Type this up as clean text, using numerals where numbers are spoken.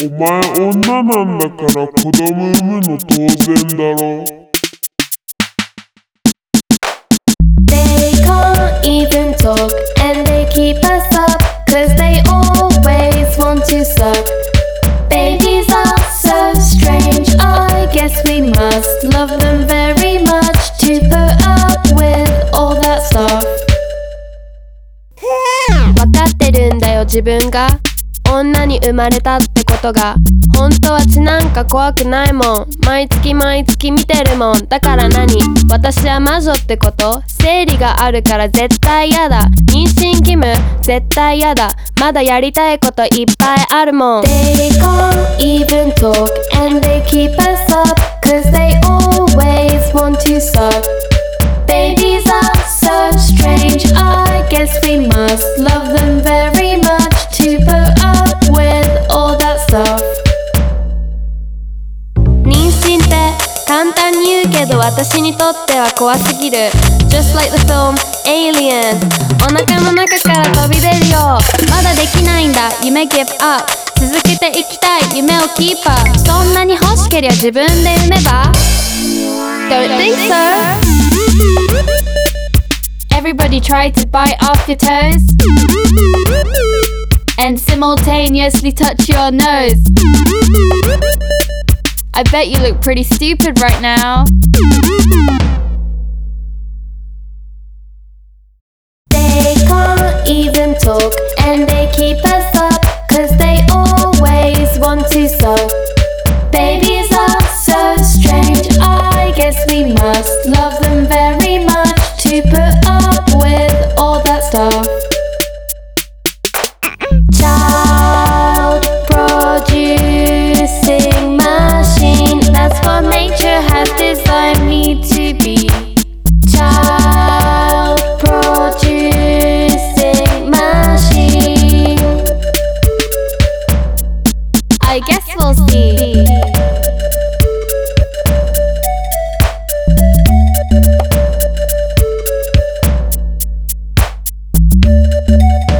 お前女なんだから子供産むの当然だろ。 They can't even talk and they keep us up cause they always want to suck. Babies are so strange, I guess we must love them very much to put up with all that stuff. わかってるんだよ自分が女に生まれたってことが。本当は血なんか怖くないもん。毎月毎月見てるもん。だから何？私は魔女ってこと？生理があるから絶対やだ。妊娠義務？絶対やだ。まだやりたいこといっぱいあるもん。They can't even talk and they keep us up cause they always want to suck. Babies are so strange, I guess we must love them very much to put up with all that stuff. 妊娠って簡単に言うけど私にとっては怖すぎる。 Just like the film Alien。 お腹の中から飛び出るよ。まだできないんだ夢 give up。 続けていきたい夢を keep up。 そんなに欲しけりゃ自分で産めば Don't think so。 Everybody try to bite off your toes and simultaneously touch your nose. I bet you look pretty stupid right now. They can't even talk and they keep us up cause they always want to suck. Babies are so strange, I guess we must love them very much to put up with all that stuff. Child producing machine, that's what nature has designed me to be. Child producing machine. I guess we'll see.